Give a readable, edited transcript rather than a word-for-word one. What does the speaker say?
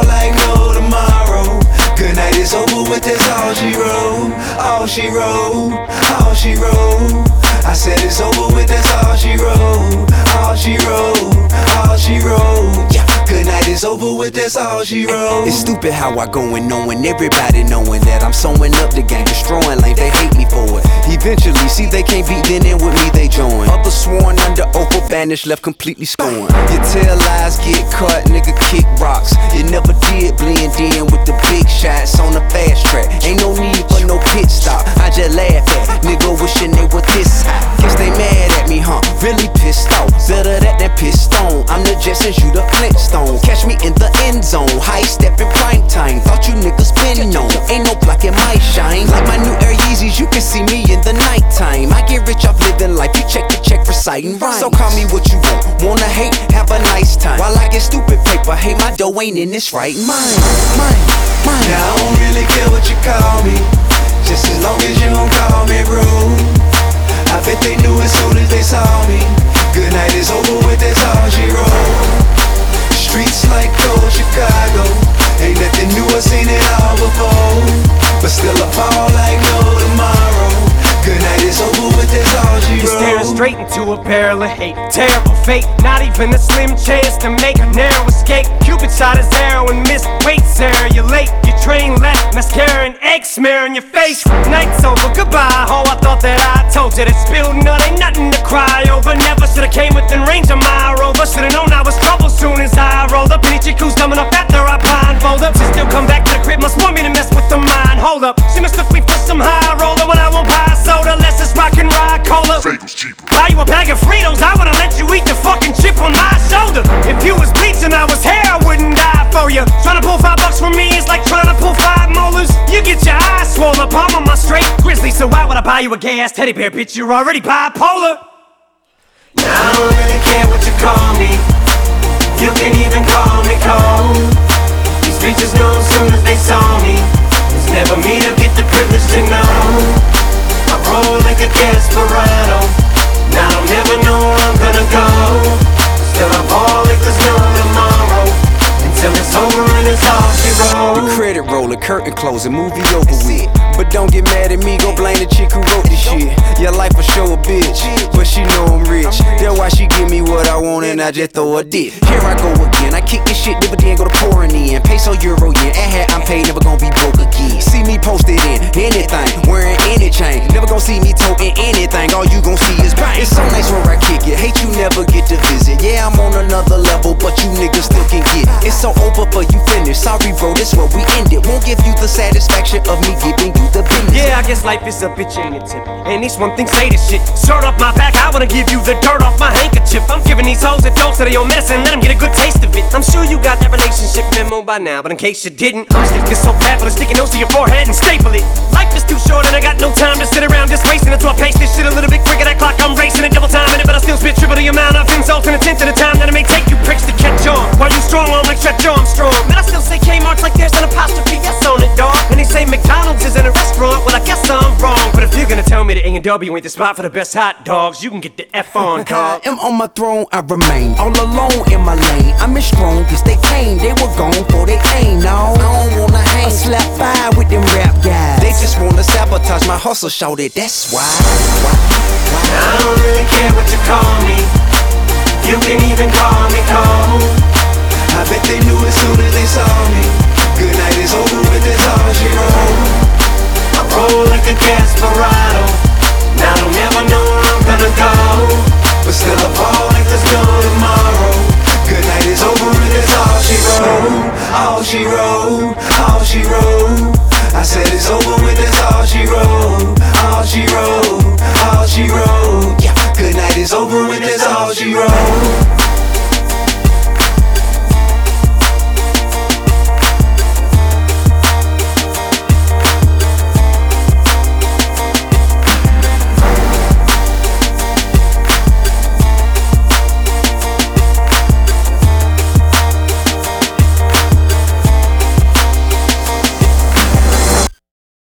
fall like no tomorrow. Good night is over with, that's all she wrote. All she wrote, all she wrote. I said it's over with, that's all she wrote. All she wrote, all she wrote. Yeah. Good night is over with, that's all she wrote. It's stupid how I go and knowing everybody knowing that I'm sewing up the game, destroying like they hate me for it. Eventually, see they can't beat, then in with me they join. Others sworn under oath or banished, left completely scorned. You tell lies, get cut, nigga kick rocks. You never did blend in with the big shots on the fast track. Ain't no need for no pit stop. I just laugh at nigga wishing they were this high. Guess they mad at me, huh? Really pissed off. Better that than pissed on. I'm the Jetsons, you the Flintstone. Catch me in the end zone, high step in prime time. Thought you niggas been known. Ain't no blocking my shine. Like my new Air Yeezys, you can see me in the nighttime. I get rich off living life. You check the check for citing rhymes. So call me what you want. Wanna hate? Have a nice time. While I get stupid paper, hey, my dough ain't in this right mind. Mine. Now I don't really care what you call me, just as long as you don't call me rude. I bet they knew as soon as they saw me. Good night is over with, that's all she wrote. Streets like cold Chicago, ain't nothing new, I seen it all before. But still I fall like no tomorrow. Good night is over with, that's all she wrote. You're staring straight into a barrel of hate. Terrible fate, not even a slim chance to make a narrow escape. Cupid shot his arrow and missed. Wait, Sarah, you're late. Your train left, mascara and egg smear on your face. Night's over, goodbye. Oh, I thought that I told you that spilled nut ain't nothing to cry over. Never should've came within range of my rover. Should've known I was trouble soon as I rolled up. Any chick who's coming up after I blindfold up. She still come back to the crib, must want me to mess with the mind. Hold up, she mistook me for some high roller when I won't buy soda. Let's just rock and ride cola. Buy you a bag of Fritos, I would've let you eat the fucking chip on my shoulder. If you was bleach and I was hair, I wouldn't die for you. Tryna pull $5 from me is like trying to pull 5 molars. You get your eyes swollen, palm on my straight grizzly. So why would I buy you a gay ass teddy bear, bitch? You're already bipolar. Now I don't really care what you call me. You can even call me cold. These bitches know as soon as they saw me. It's never me to get the privilege to know. I roll like a desperado. Now I don't never know where I'm gonna go. Still I ball like there's no tomorrow. Until it's over and it's all she wrote. The credit roller, curtain closing, movie over with. But don't get mad at me, go blame the chick who wrote this shit. Your life will show a bitch, but she know I'm rich. That's why she give me what I want and I just throw a dick. Here I go again, I kick this shit, dividend go to pouring in. Peso, euro, yen, and hat I'm paid, never gonna be broke again. See me posted in anything, wearing any chain. Never gonna see me toting anything, all you gon' see is bang. It's so nice where I kick it, hate you never get to visit. Yeah, I'm on another level, but you niggas still can get it. It's so over for you finished, sorry bro, this where we end it. Won't give you the satisfaction of me giving you the business. Yeah, I guess life is a bitch, ain't it, tip? And each one thinks say this shit. Shirt off my back, I wanna give you the dirt off my handkerchief. I'm giving these hoes a dose of their own medicine, let them get a good taste of it. I'm sure you got that relationship memo by now, but in case you didn't, I'm sticking so fat for the sticky nose to your forehead and staple it. Life is too short and I got no time to sit around just wasting it. So I pace this shit a little bit quicker, that clock I'm racing it, double timing it, but I still spit triple the amount of insults in a tenth of the time that it may take you pricks to catch on. While you strong on like Stretch Armstrong, man, I still say Kmart's like there's an apostrophe S on it, dawg. And they say McDonald's is in a restaurant, well I guess I'm wrong. But if you're gonna tell me that A&W ain't the spot for the best hot dogs, you can get the F on, dawg. I am on my throne, I remain all alone in my lane. I'm as strong as they came, they were gone for they came. No, I don't wanna hang, slap fire with them rap guys. They just wanna sabotage my hustle, shout it, that's why. I don't really care what you call me. You can even call me cold. I bet they knew as soon as they saw me. Good night is over with, that's all she wrote. I roll like a desperado. Now I don't never know where I'm gonna go. But still I fall like there's no tomorrow. Good night is over and that's all she wrote. All she wrote, all she wrote. I said it's over with, that's all she wrote. All she wrote, all she wrote. Yeah, good night is over with, that's all she wrote.